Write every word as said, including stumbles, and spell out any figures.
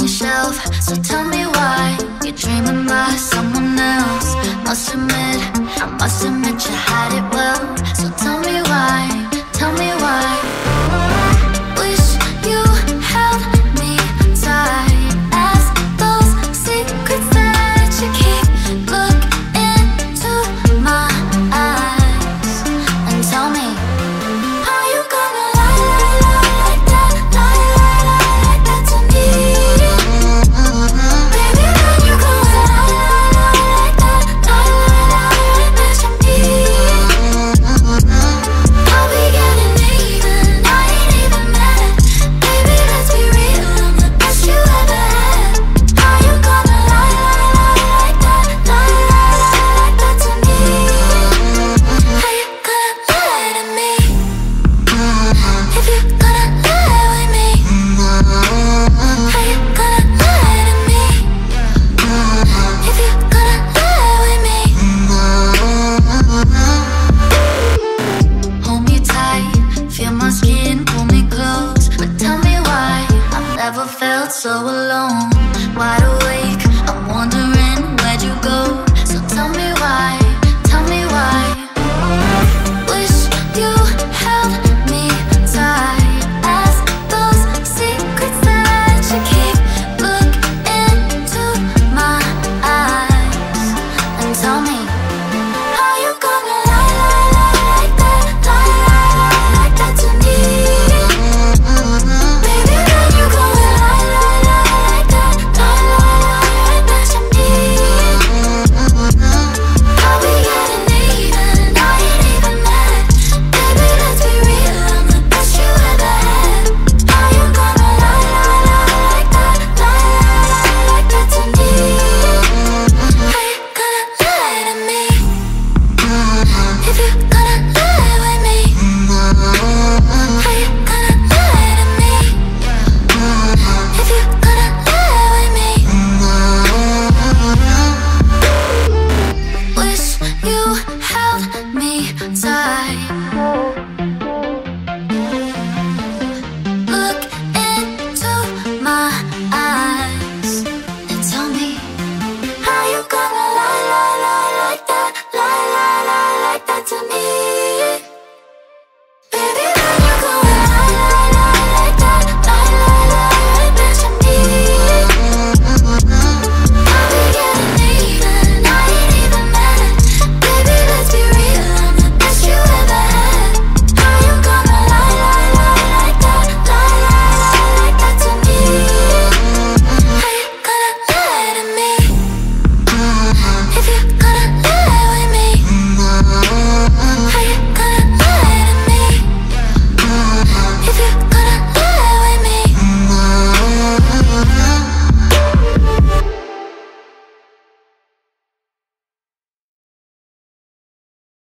your shelf. So tell me why you're dreaming by someone else. Must admit, I must admit you had it well. So tell me why, tell me why. Wish you held me tight. Ask those secrets that you keep. Look into my eyes and tell me, how you gonna lie, lie, lie like that, lie, lie, lie like that to me? Baby, when you gonna lie, lie, lie like that, lie, lie, lie like that to me? I'll be getting even, I ain't even mad. Baby, let's be real, I'm the best you ever had. How you gonna lie, lie, lie like that, lie, lie, lie like that to me? How you gonna lie to me? If you gonna lie with me, how you gonna lie to me? If you gonna lie with me, hold me tight, feel my skin, pull me close. But tell me why I've never felt so alone. Wide awake, I'm wondering where'd you go. So tell me why, tell me why. Wish you held me tight. Ask those secrets that you keep. Look into my eyes and tell me,